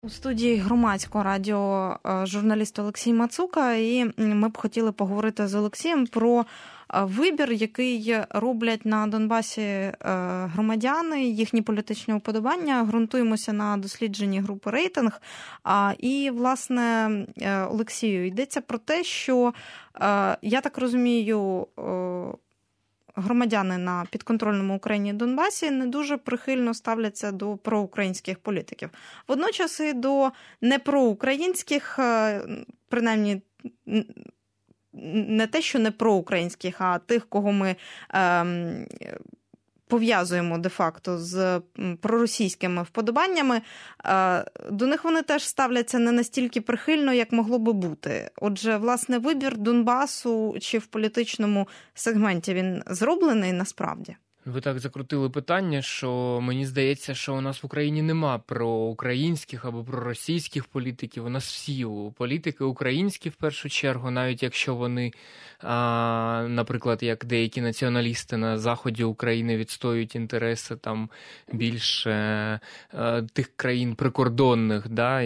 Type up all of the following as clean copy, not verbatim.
У студії Громадського радіо журналіст Олексій Мацука, і ми б хотіли поговорити з Олексієм про вибір, який роблять на Донбасі громадяни, їхні політичні уподобання. Ґрунтуємося на дослідженні групи «Рейтинг». І, власне, Олексію, йдеться про те, що, я так розумію, громадяни на підконтрольному Україні Донбасі не дуже прихильно ставляться до проукраїнських політиків. Водночас і до непроукраїнських, принаймні, не те, що не проукраїнських, а тих, кого ми пов'язуємо де-факто з проросійськими вподобаннями, до них вони теж ставляться не настільки прихильно, як могло би бути. Отже, власне, вибір Донбасу чи в політичному сегменті він зроблений насправді? Ви так закрутили питання, що мені здається, що у нас в Україні нема проукраїнських або проросійських політиків. У нас всі політики українські в першу чергу, навіть якщо вони, наприклад, як деякі націоналісти на заході України відстоюють інтереси там більше тих країн прикордонних, да,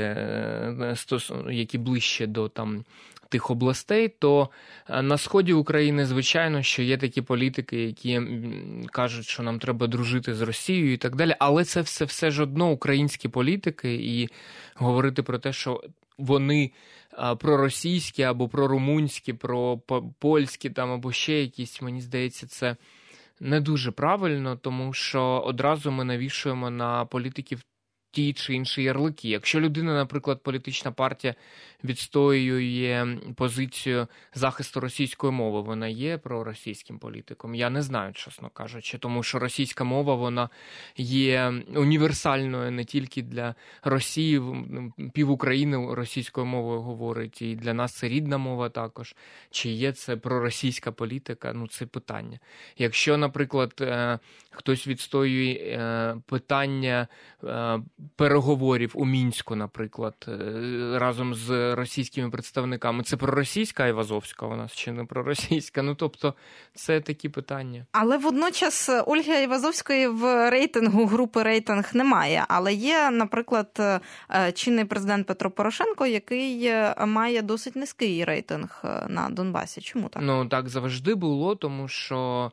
які ближче до там тих областей, то на сході України, звичайно, що є такі політики, які кажуть, що нам треба дружити з Росією і так далі, але це все ж одно українські політики, і говорити про те, що вони проросійські або прорумунські, пропольські там або ще якісь, мені здається, це не дуже правильно, тому що одразу ми навішуємо на політиків ті чи інші ярлики. Якщо людина, наприклад, політична партія відстоює позицію захисту російської мови, вона є проросійським політиком? Я не знаю, чесно кажучи, тому що російська мова, вона є універсальною не тільки для Росії, пів України російською мовою говорить, і для нас це рідна мова також. Чи є це проросійська політика? Ну, це питання. Якщо, наприклад, хтось відстоює питання переговорів у Мінську, наприклад, разом з російськими представниками, це проросійська Айвазовська у нас чи не проросійська? Ну, тобто, це такі питання. Але водночас Ольги Айвазовської в рейтингу групи «Рейтинг» немає. Але є, наприклад, чинний президент Петро Порошенко, який має досить низький рейтинг на Донбасі. Чому так? Ну, так завжди було, тому що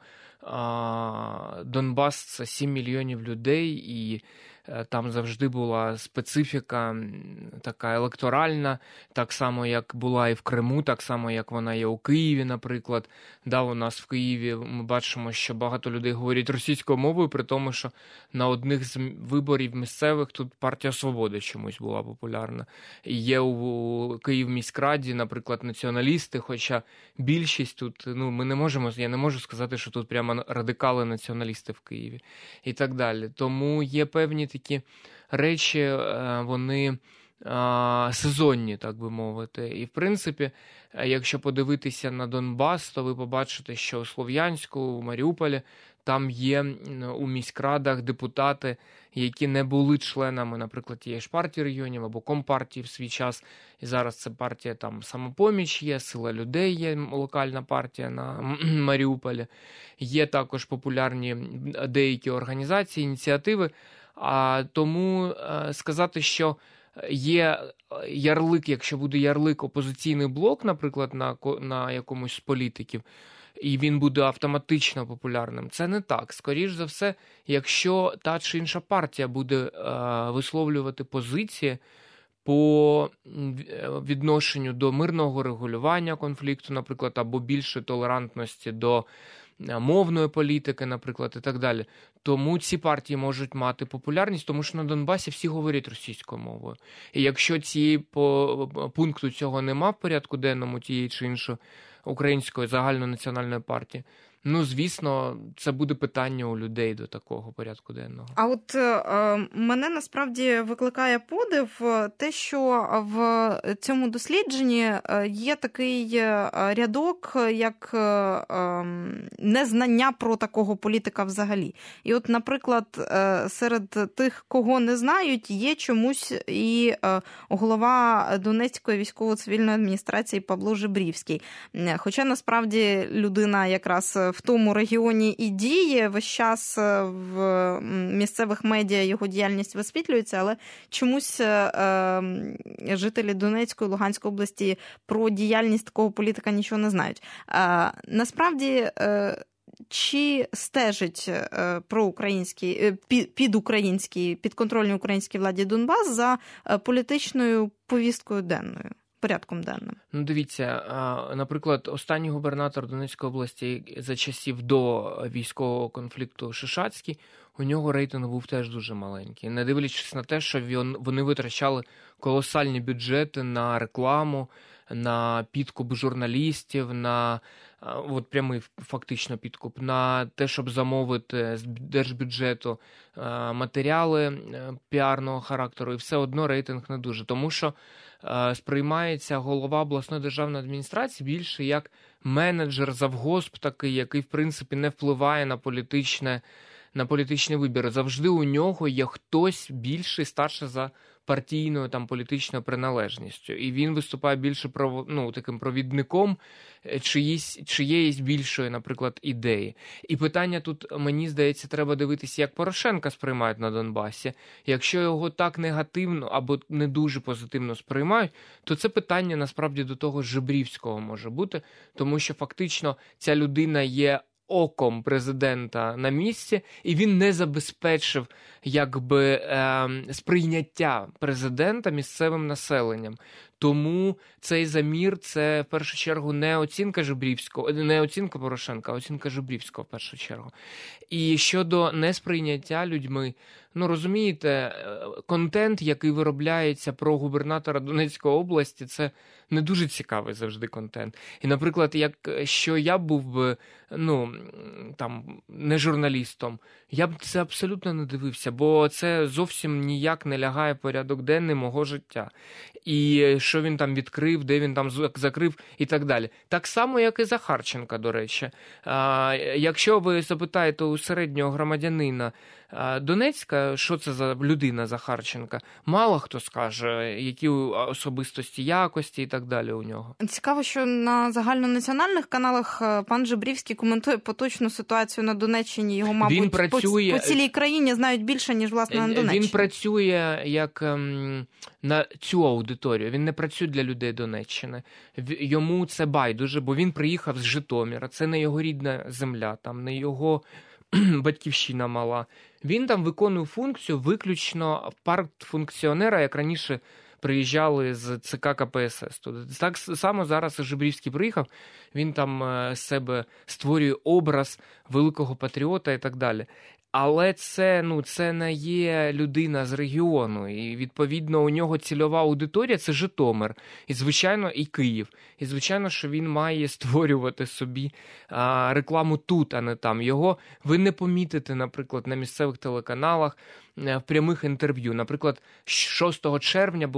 Донбас – це 7 мільйонів людей, і там завжди була специфіка така електоральна, так само, як була і в Криму, так само, як вона є у Києві, наприклад. Да, у нас в Києві ми бачимо, що багато людей говорять російською мовою, при тому, що на одних з виборів місцевих тут партія «Свобода» чомусь була популярна. І є у Київміськраді, наприклад, націоналісти, хоча більшість тут, ну, я не можу сказати, що тут прямо радикали-націоналісти в Києві і так далі. Тому є певні такі речі, вони сезонні, так би мовити. І, в принципі, якщо подивитися на Донбас, то ви побачите, що у Слов'янську, у Маріуполі, там є у міськрадах депутати, які не були членами, наприклад, тієї ж партії регіонів або Компартії в свій час. І зараз це партія там «Самопоміч» є, «Сила людей» є локальна партія на Маріуполі. Є також популярні деякі організації, ініціативи. Тому сказати, що є ярлик, якщо буде ярлик «Опозиційний блок», наприклад, на якомусь з політиків, і він буде автоматично популярним. Це не так. Скоріш за все, якщо та чи інша партія буде висловлювати позиції по відношенню до мирного регулювання конфлікту, наприклад, або більше толерантності до мовної політики, наприклад, і так далі. Тому ці партії можуть мати популярність, тому що на Донбасі всі говорять російською мовою. І якщо по пункту цього нема в порядку денному тієї чи іншої української загальнонаціональної партії, ну, звісно, це буде питання у людей до такого порядку денного. А от мене насправді викликає подив те, що в цьому дослідженні є такий рядок, як незнання про такого політика взагалі. І от, наприклад, серед тих, кого не знають, є чомусь і голова Донецької військово-цивільної адміністрації Павло Жебрівський. Хоча, насправді, людина якраз в тому регіоні і діє. Весь час в місцевих медіа його діяльність висвітлюється, але чомусь жителі Донецької, Луганської області про діяльність такого політика нічого не знають. Насправді, чи стежить підконтрольній українській владі Донбас за політичною повісткою денною, порядком денним? Ну, дивіться, наприклад, останній губернатор Донецької області за часів до військового конфлікту Шишацький, у нього рейтинг був теж дуже маленький. Не дивлячись на те, що вони витрачали колосальні бюджети на рекламу, на підкуп журналістів, на прямий фактично підкуп, на те, щоб замовити з держбюджету матеріали піарного характеру, і все одно рейтинг не дуже. Тому що сприймається голова обласної державної адміністрації більше як менеджер, завгосп такий, який, в принципі, не впливає на політичний вибір. Завжди у нього є хтось більший, старший за партійною політичною приналежністю. І він виступає більше таким провідником чиєїсь більшої, наприклад, ідеї. І питання тут, мені здається, треба дивитися, як Порошенка сприймають на Донбасі. Якщо його так негативно або не дуже позитивно сприймають, то це питання, насправді, до того Жебрівського може бути, тому що фактично ця людина є оком президента на місці, і він не забезпечив сприйняття президента місцевим населенням. Тому цей замір – це, в першу чергу, не оцінка Жебрівського, не оцінка Порошенка, а оцінка Жебрівського, в першу чергу. І щодо несприйняття людьми, розумієте, контент, який виробляється про губернатора Донецької області, це не дуже цікавий завжди контент. І, наприклад, якщо я був би, не журналістом, я б це абсолютно не дивився, бо це зовсім ніяк не лягає в порядок денний мого життя. І що він там відкрив, де він там закрив і так далі. Так само, як і Захарченка, до речі. Якщо ви запитаєте у середнього громадянина Донецька, що це за людина Захарченка, мало хто скаже, які особистості, якості і так далі у нього. Цікаво, що на загальнонаціональних каналах пан Жебрівський коментує поточну ситуацію на Донеччині. Його, мабуть, по цілій країні знають більше, ніж, власне, на Донеччині. Він працює як на цю аудиторію. Він не працює для людей Донеччини. Йому це байдуже, бо він приїхав з Житомира. Це не його рідна земля, там не його батьківщина мала. Він там виконує функцію виключно партфункціонера, як раніше приїжджали з ЦК КПСС. Так само зараз Жебрівський приїхав, він там з себе створює образ великого патріота і так далі. Але це не є людина з регіону, і, відповідно, у нього цільова аудиторія – це Житомир, і, звичайно, і Київ. І, звичайно, що він має створювати собі рекламу тут, а не там. Його ви не помітите, наприклад, на місцевих телеканалах, в прямих інтерв'ю. Наприклад, 6 червня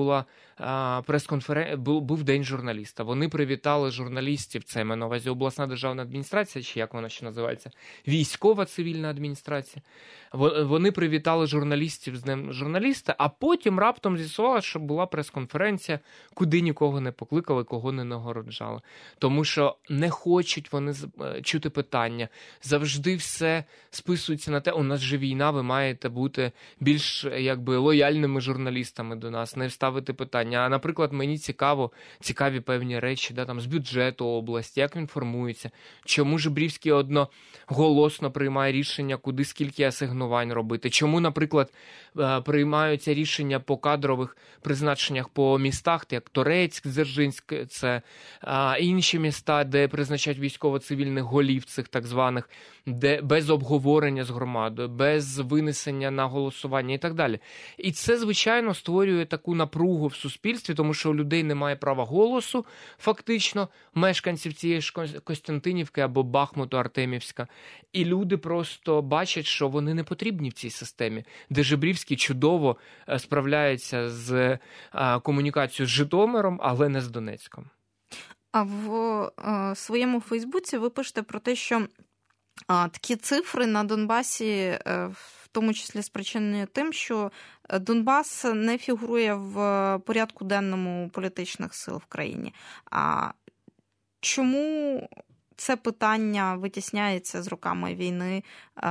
був День журналіста. Вони привітали журналістів, це маю на увазі обласна державна адміністрація, чи як вона ще називається, військова цивільна адміністрація. Вони привітали журналістів з Днем журналіста, а потім раптом з'ясувалося, що була прес-конференція, куди нікого не покликали, кого не нагороджали. Тому що не хочуть вони чути питання. Завжди все списується на те, у нас же війна, ви маєте бути більш лояльними журналістами до нас, не ставити питання. А, наприклад, мені цікаві певні речі, з бюджету області, як він формується, чому Жебрівський одноголосно приймає рішення, куди скільки асигнувань робити, чому, наприклад, приймаються рішення по кадрових призначеннях по містах, як Торецьк, Дзержинськ, це інші міста, де призначають військово-цивільних голів цих так званих, де без обговорення з громадою, без винесення на голосування і так далі. І це, звичайно, створює таку напругу в суспільстві, тому що у людей немає права голосу, фактично, мешканців цієї ж Костянтинівки або Бахмуту, Артемівська. І люди просто бачать, що вони не потрібні в цій системі, де Жебрівський чудово справляється з комунікацією з Житомиром, але не з Донецьком. А в своєму Фейсбуці ви пишете про те, що такі цифри на Донбасі, в тому числі спричинені тим, що Донбас не фігурує в порядку денному політичних сил в країні. А чому це питання витісняється з роками війни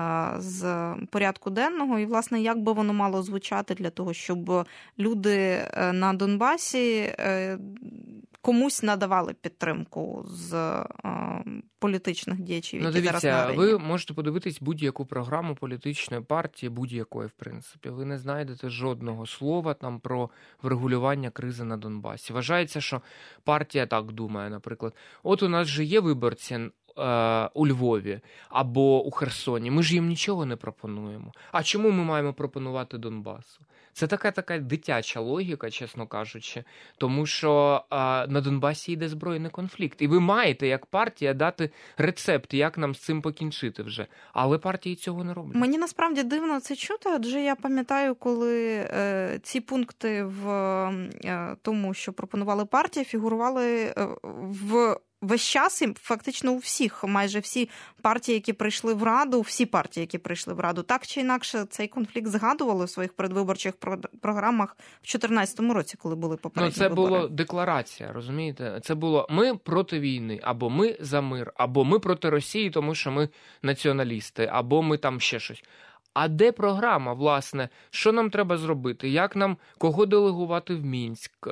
з порядку денного. І, власне, як би воно мало звучати для того, щоб люди на Донбасі комусь надавали підтримку з політичних діячів, які зараз на арені? Ви можете подивитись будь-яку програму політичної партії, будь-якої, в принципі. Ви не знайдете жодного слова там про врегулювання кризи на Донбасі. Вважається, що партія так думає, наприклад. От у нас же є виборці у Львові або у Херсоні. Ми ж їм нічого не пропонуємо. А чому ми маємо пропонувати Донбасу? Це така дитяча логіка, чесно кажучи, тому що на Донбасі йде збройний конфлікт. І ви маєте, як партія, дати рецепт, як нам з цим покінчити вже. Але партії цього не роблять. Мені насправді дивно це чути, адже я пам'ятаю, коли ці пункти в тому, що пропонували партії, фігурували весь час, і фактично у всіх, майже всі партії, які прийшли в Раду, так чи інакше цей конфлікт згадували у своїх передвиборчих програмах в 2014 році, коли були попередні вибори. Це була декларація, розумієте? Це було ми проти війни, або ми за мир, або ми проти Росії, тому що ми націоналісти, або ми там ще щось. А де програма, власне? Що нам треба зробити? Як нам, кого делегувати в Мінськ?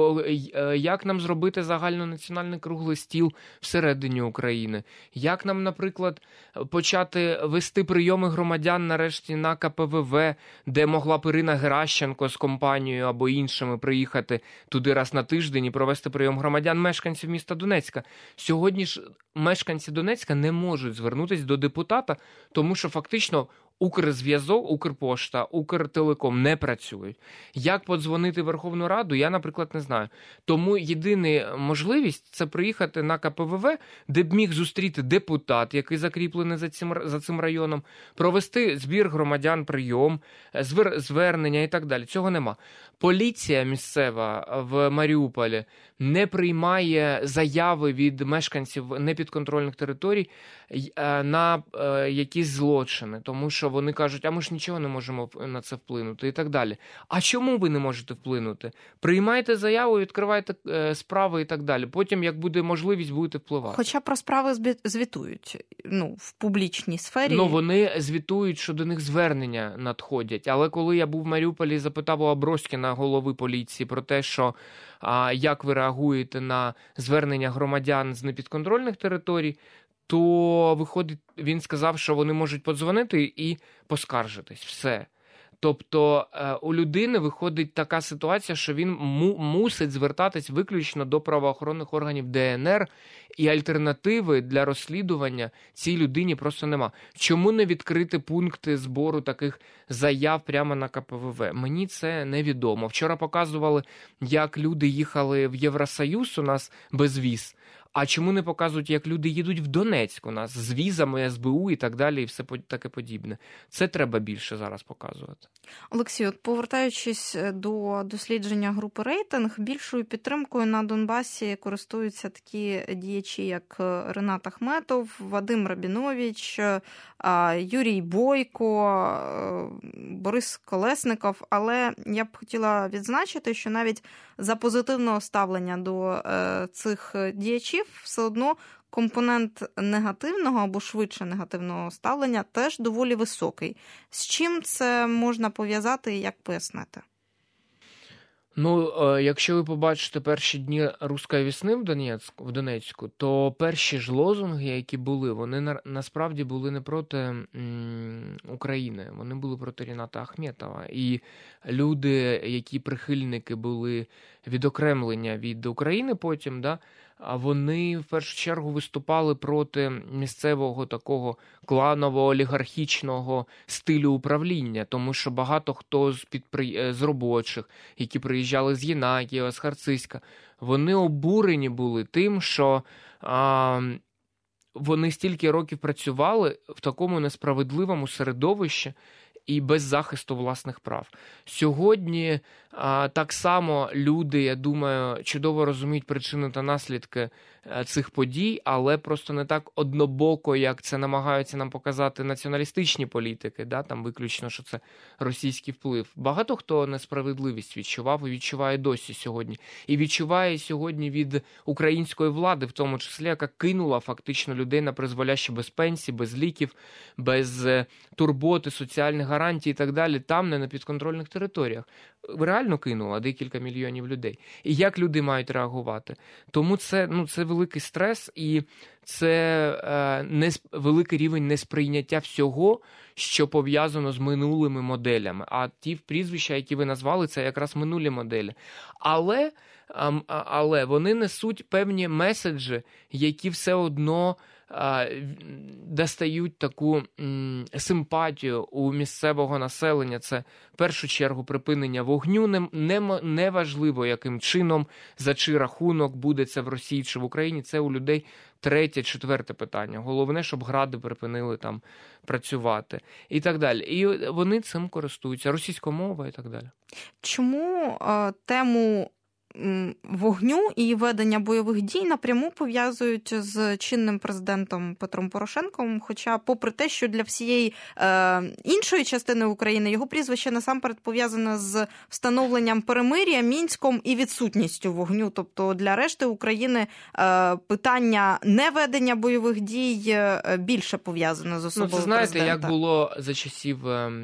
Як нам зробити загальнонаціональний круглий стіл всередині України? Як нам, наприклад, почати вести прийоми громадян нарешті на КПВВ, де могла б Ірина Геращенко з компанією або іншими приїхати туди раз на тиждень і провести прийом громадян, мешканців міста Донецька? Сьогодні ж мешканці Донецька не можуть звернутися до депутата, тому що фактично Укрзв'язок, Укрпошта, Укртелеком не працюють. Як подзвонити в Верховну Раду, я, наприклад, не знаю. Тому єдина можливість – це приїхати на КПВВ, де б міг зустріти депутат, який закріплений за цим районом, провести збір громадян, прийом, звернення і так далі. Цього нема. Поліція місцева в Маріуполі не приймає заяви від мешканців непідконтрольних територій на якісь злочини, тому що вони кажуть, а ми ж нічого не можемо на це вплинути і так далі. А чому ви не можете вплинути? Приймайте заяву, відкривайте справи і так далі. Потім, як буде можливість, будете впливати. Хоча про справи звітують в публічній сфері. Вони звітують, що до них звернення надходять. Але коли я був в Маріуполі і запитав у Аброськіна, голови поліції, про те, що як ви реагуєте на звернення громадян з непідконтрольних територій, то, виходить, він сказав, що вони можуть подзвонити і поскаржитись. Все. Тобто у людини виходить така ситуація, що він мусить звертатись виключно до правоохоронних органів ДНР, і альтернативи для розслідування цій людині просто нема. Чому не відкрити пункти збору таких заяв прямо на КПВВ? Мені це невідомо. Вчора показували, як люди їхали в Євросоюз у нас без віз. А чому не показують, як люди їдуть в Донецьк у нас з візами, СБУ і так далі, і все таке подібне? Це треба більше зараз показувати. Олексій, от повертаючись до дослідження групи «Рейтинг», більшою підтримкою на Донбасі користуються такі діячі, як Ренат Ахметов, Вадим Рабінович, Юрій Бойко, Борис Колесников. Але я б хотіла відзначити, що навіть за позитивного ставлення до цих діячів все одно компонент негативного або швидше негативного ставлення теж доволі високий. З чим це можна пов'язати і як пояснити? Якщо ви побачите перші дні «Руської весни» в Донецьку, то перші ж лозунги, які були, вони насправді були не проти України, вони були проти Рената Ахметова. І люди, які прихильники були відокремлення від України потім, вони в першу чергу виступали проти місцевого такого кланово-олігархічного стилю управління, тому що багато хто з робочих, які приїжджали з Єнакієва, з Харциська, вони обурені були тим, що вони стільки років працювали в такому несправедливому середовищі і без захисту власних прав. Сьогодні так само люди, я думаю, чудово розуміють причини та наслідки цих подій, але просто не так однобоко, як це намагаються нам показати націоналістичні політики, да, там виключно, що це російський вплив. Багато хто несправедливість відчував і відчуває досі сьогодні. І відчуває сьогодні від української влади, в тому числі, яка кинула фактично людей на призволяще без пенсій, без ліків, без турботи, соціальних гарантій і так далі, там, не на підконтрольних територіях. Реально кинула декілька мільйонів людей. І як люди мають реагувати? Тому це великий стрес і це великий рівень несприйняття всього, що пов'язано з минулими моделями. А ті прізвища, які ви назвали, це якраз минулі моделі. Але вони несуть певні меседжі, які все одно достають таку симпатію у місцевого населення. Це, в першу чергу, припинення вогню. Неважливо, яким чином, за чий рахунок буде це в Росії чи в Україні. Це у людей третє, четверте питання. Головне, щоб гради припинили там працювати. І так далі. І вони цим користуються. Російська мова і так далі. Чому тему вогню і ведення бойових дій напряму пов'язують з чинним президентом Петром Порошенком, хоча попри те, що для всієї іншої частини України його прізвище насамперед пов'язане з встановленням перемир'я, Мінськом і відсутністю вогню. Тобто для решти України питання неведення бойових дій більше пов'язане з особою президента. Це знаєте, як було за часів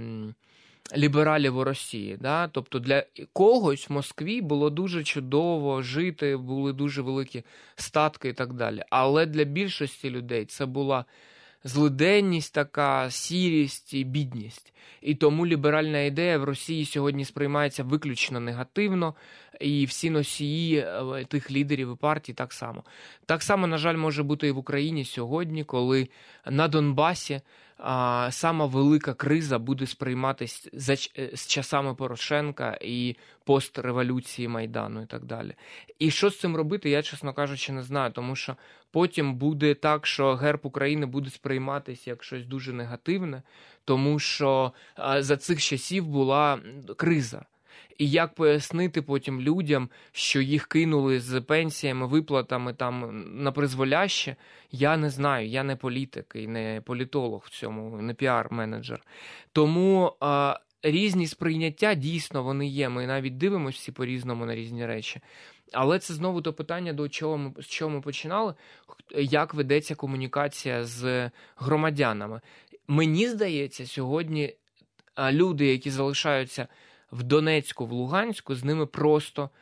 лібералів у Росії. Да? Тобто для когось в Москві було дуже чудово жити, були дуже великі статки і так далі. Але для більшості людей це була злиденність така, сірість і бідність. І тому ліберальна ідея в Росії сьогодні сприймається виключно негативно, і всі носії тих лідерів і партій так само. Так само, на жаль, може бути і в Україні сьогодні, коли на Донбасі сама велика криза буде сприйматися з часами Порошенка і постреволюції Майдану і так далі. І що з цим робити, я, чесно кажучи, не знаю, тому що потім буде так, що герб України буде сприйматися як щось дуже негативне, тому що за цих часів була криза. І як пояснити потім людям, що їх кинули з пенсіями, виплатами там на призволяще, я не знаю, я не політик і не політолог в цьому, не піар-менеджер. Тому різні сприйняття, дійсно, вони є. Ми навіть дивимося всі по-різному на різні речі. Але це знову то питання, з чого ми починали, як ведеться комунікація з громадянами. Мені здається, сьогодні люди, які залишаються в Донецьку, в Луганську, з ними просто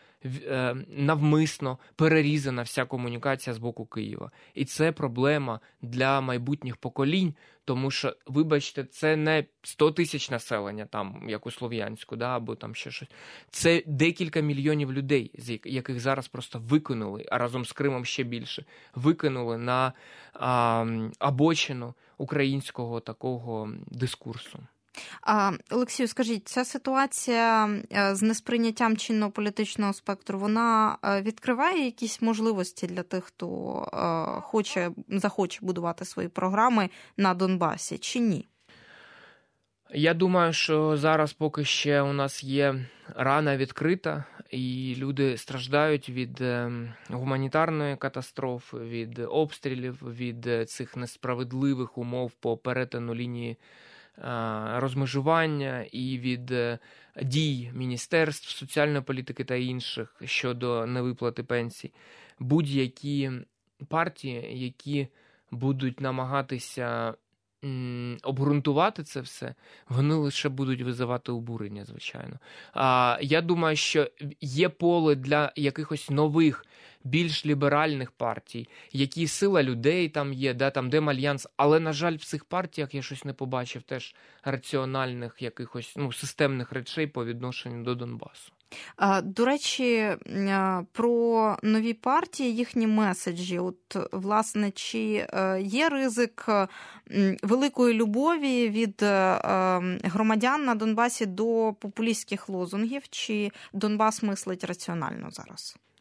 навмисно перерізана вся комунікація з боку Києва. І це проблема для майбутніх поколінь, тому що, вибачте, це не 100 тисяч населення, там, як у Слов'янську, да, або там ще щось. Це декілька мільйонів людей, яких зараз просто викинули, а разом з Кримом ще більше, викинули на обочину українського такого дискурсу. Олексію, скажіть, ця ситуація з несприйняттям чинного політичного спектру, вона відкриває якісь можливості для тих, хто захоче будувати свої програми на Донбасі, чи ні? Я думаю, що зараз поки ще у нас є рана відкрита, і люди страждають від гуманітарної катастрофи, від обстрілів, від цих несправедливих умов по перетину лінії розмежування і від дій міністерств соціальної політики та інших щодо невиплати пенсій. Будь-які партії, які будуть намагатися обґрунтувати це все, вони лише будуть визивати обурення, звичайно. Я думаю, що є поле для якихось нових, більш ліберальних партій, які сила людей там є, да, там Демальянс, але, на жаль, в цих партіях я щось не побачив теж раціональних якихось системних речей по відношенню до Донбасу. До речі, про нові партії, їхні меседжі. От, власне, чи є ризик великої любові від громадян на Донбасі до популістських лозунгів, чи Донбас мислить раціонально зараз?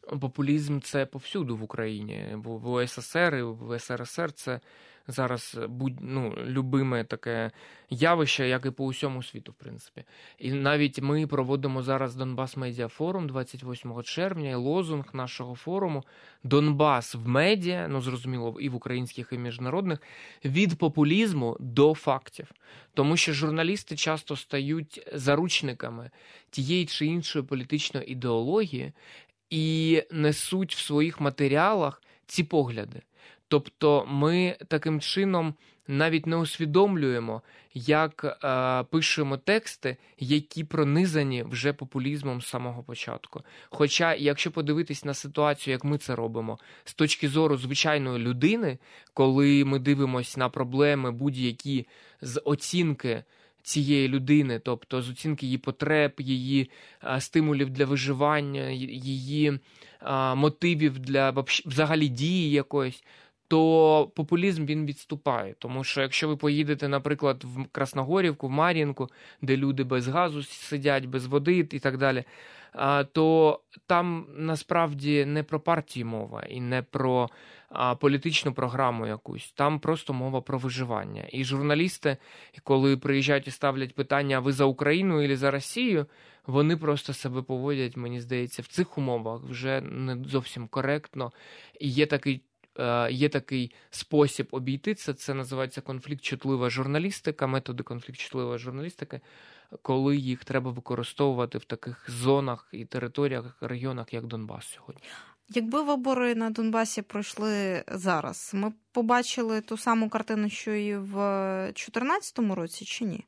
популізм – це повсюду в Україні. В УССР і в СРСР це зараз любиме таке явище, як і по усьому світу, в принципі. І навіть ми проводимо зараз Донбас Медіа Форум 28 червня, і лозунг нашого форуму «Донбас в медіа», зрозуміло, і в українських, і міжнародних, від популізму до фактів. Тому що журналісти часто стають заручниками тієї чи іншої політичної ідеології і несуть в своїх матеріалах ці погляди. Тобто ми таким чином навіть не усвідомлюємо, як пишемо тексти, які пронизані вже популізмом з самого початку. Хоча, якщо подивитись на ситуацію, як ми це робимо, з точки зору звичайної людини, коли ми дивимося на проблеми будь-які з оцінки цієї людини, тобто з оцінки її потреб, її стимулів для виживання, її мотивів для взагалі дії якоїсь, то популізм, він відступає. Тому що якщо ви поїдете, наприклад, в Красногорівку, в Мар'їнку, де люди без газу сидять, без води і так далі, то там насправді не про партії мова і не про політичну програму якусь. Там просто мова про виживання. І журналісти, коли приїжджають і ставлять питання, а ви за Україну або за Росію, вони просто себе поводять, мені здається, в цих умовах вже не зовсім коректно. І є такий спосіб обійти це називається конфлікт-чутлива журналістика, методи конфлікт-чутливої журналістики, коли їх треба використовувати в таких зонах і територіях, регіонах, як Донбас сьогодні. Якби вибори на Донбасі пройшли зараз, ми побачили ту саму картину, що і в 2014 році, чи ні?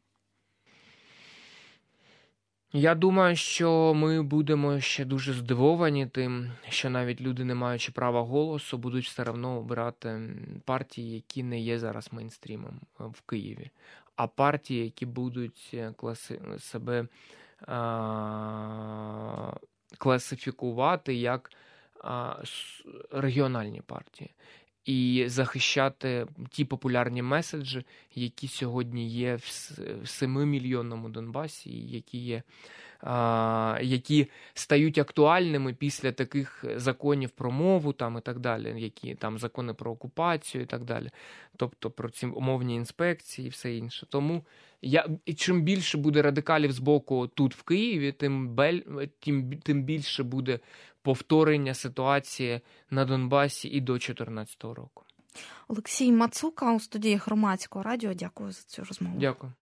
Я думаю, що ми будемо ще дуже здивовані тим, що навіть люди, не маючи права голосу, будуть все одно обирати партії, які не є зараз мейнстрімом в Києві, а партії, які будуть себе класифікувати як регіональні партії і захищати ті популярні меседжі, які сьогодні є в 7-мільйонному Донбасі, які стають актуальними після таких законів про мову там, і так далі, які там закони про окупацію і так далі, тобто про ці умовні інспекції і все інше. Тому чим більше буде радикалів з боку тут в Києві, тим більше буде повторення ситуації на Донбасі і до 2014 року. Олексій Мацука у студії Громадського радіо. Дякую за цю розмову. Дякую.